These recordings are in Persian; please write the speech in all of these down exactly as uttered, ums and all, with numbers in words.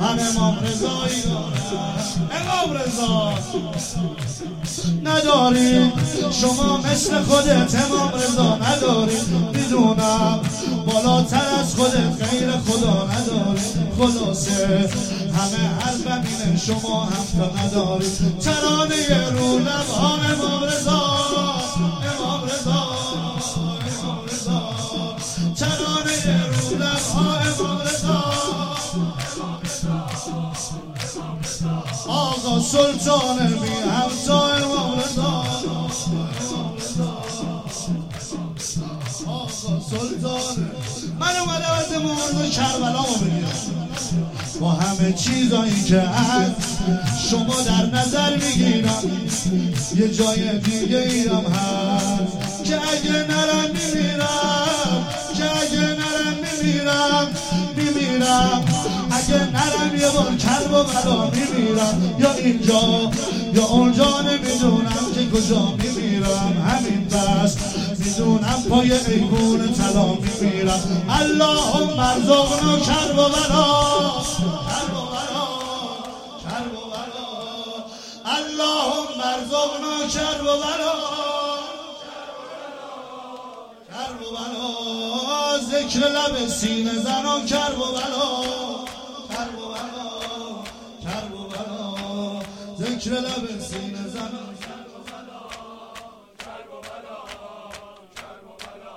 من امام رضایی دارم. امام رضا نداری شما مثل خودت امام رضا نداری، میدونم بالاتر از خودت غیر خدا نداری. خلاصه همه حرفم اینه شما هم تا نداری. ترانه رو لبان امام رضا، امام رضا، امام رضا، ترانه رو لبان امام رضا. آقا سلطان بی همتا امام رضا، آقا سلطان. من اومدم از امام کربلا رو بگیرم با همه چیزایی که هست شما در نظر میگیرم. یه جای دیگه ایرم هست که اگه نرم میمیرم، که اگه نرم میمیرم میمیرم، اگه نرم یه بار کرب و بلا میمیرم. یا اینجا یا اونجا نمیدونم که کجا میمیرم. همین بس میدونم پای ایوون طلا میمیرم. اللهم ارزقنا کرب و بلا، کرب و بلا، کرب و بلا. اللهم ارزقنا کرب و بلا، کرب و بلا. ذکر لب سینه زنان کرب و بلا، کرب و بلا، کرب و بلا. ذکر لب سینه زنان کرب و بلا، کرب و بلا، کرب و بلا.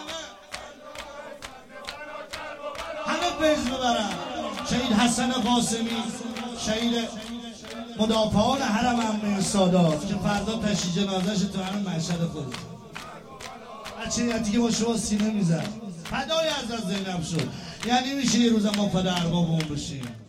همه پیز ببرن. شهید حسن قاسمی، شهید مدافعان حرم عمه سادات که فردا تشییع جنازه‌اش تو همین مشهد خود. بچه یتی که با شما سینه میزد فدای حضرت زینب شد. یعنی میشه یه روز ما فدا ارباب اون بشیم.